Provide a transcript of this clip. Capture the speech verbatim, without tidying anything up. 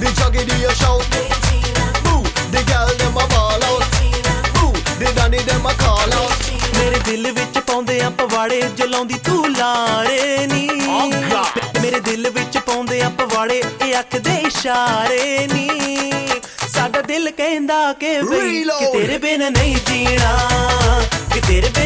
the juggy do you shout. Boo, the girl them a ball out. Boo, the dandy them a call out. ਮੇਰੇ ਦਿਲ ਵਿੱਚ ਪਾਉਂਦੇ ਆ ਪਵਾੜੇ ਜਲਾਉਂਦੀ ਤੂੰ ਲਾਰੇ ਨੀ ਮੇਰੇ ਦਿਲ ਵਿੱਚ ਪਾਉਂਦੇ ਆ ਪਵਾੜੇ ਇਹ ਅੱਖ ਦੇ ਇਸ਼ਾਰੇ ਨੀ ਸਾਡਾ ਦਿਲ ਕਹਿੰਦਾ ਕਿ ਬਈ ਕਿ ਤੇਰੇ ਬਿਨ ਨਹੀਂ ਜੀਣਾ ਕਿ ਤੇਰੇ